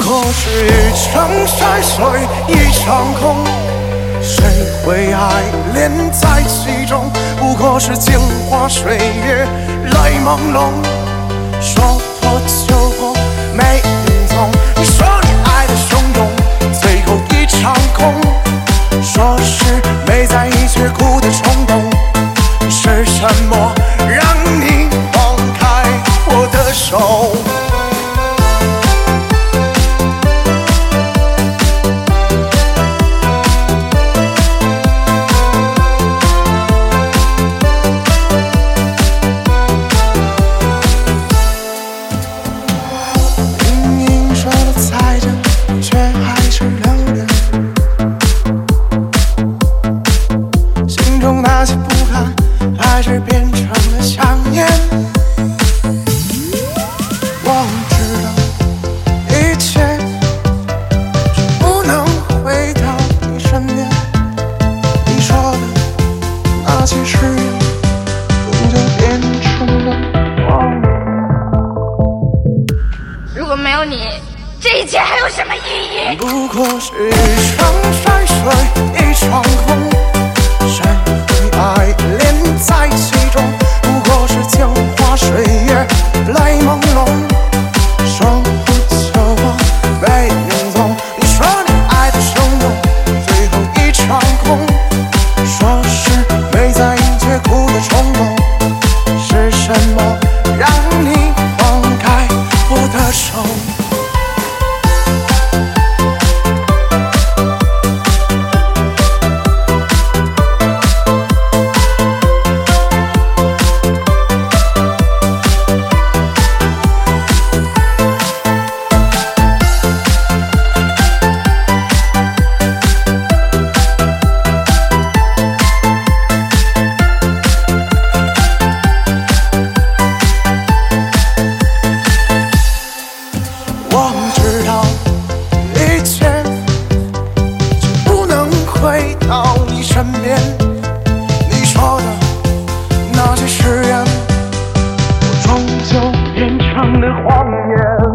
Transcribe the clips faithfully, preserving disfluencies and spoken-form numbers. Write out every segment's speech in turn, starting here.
过是一场山水一场空，谁会爱恋在其中？不过是镜花水月来朦胧，说破就破没影踪。你说你爱的汹涌，最后一场空。说是没在意却哭的冲动，是什么让你放开我的手？还是变成了香烟。我知道一切就不能回到你身边，你说的那些誓言终究变成了谎言。 如果没有你，这一切还有什么意义？ 不过是一场山水一场空，谁会爱恋在其中？不过是镜花水月来朦胧，说不就破没影踪。你说你爱的汹涌，最后一场空。说是没在意却哭的冲动，是什么让你放开我的手？我知道一切就不能回到你身边，你说的那些誓言，我终究变成了谎言。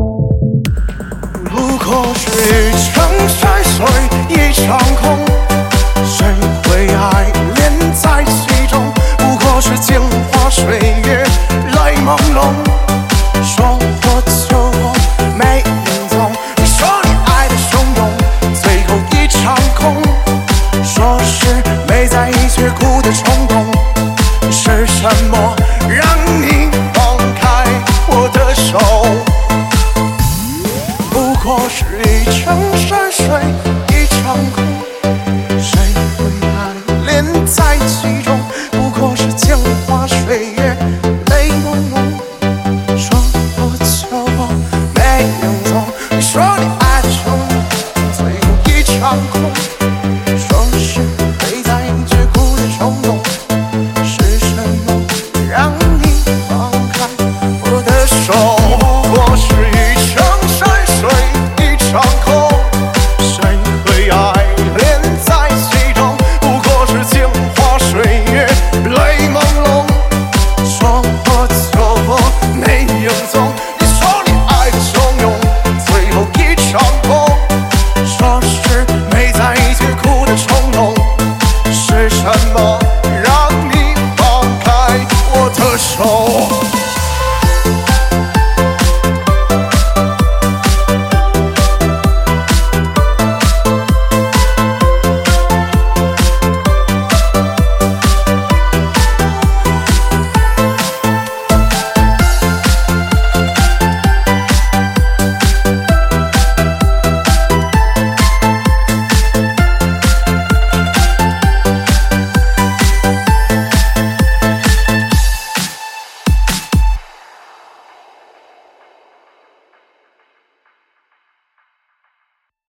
不过是一场山水一场空，谁会爱恋在其中？不过是镜花水月来朦胧，说破就破没影踪。你说你爱的汹涌，最后一场空。说是没在意却哭的冲动，是什么让你放开我的手？不过是一场山水一场空，谁会爱恋在其中？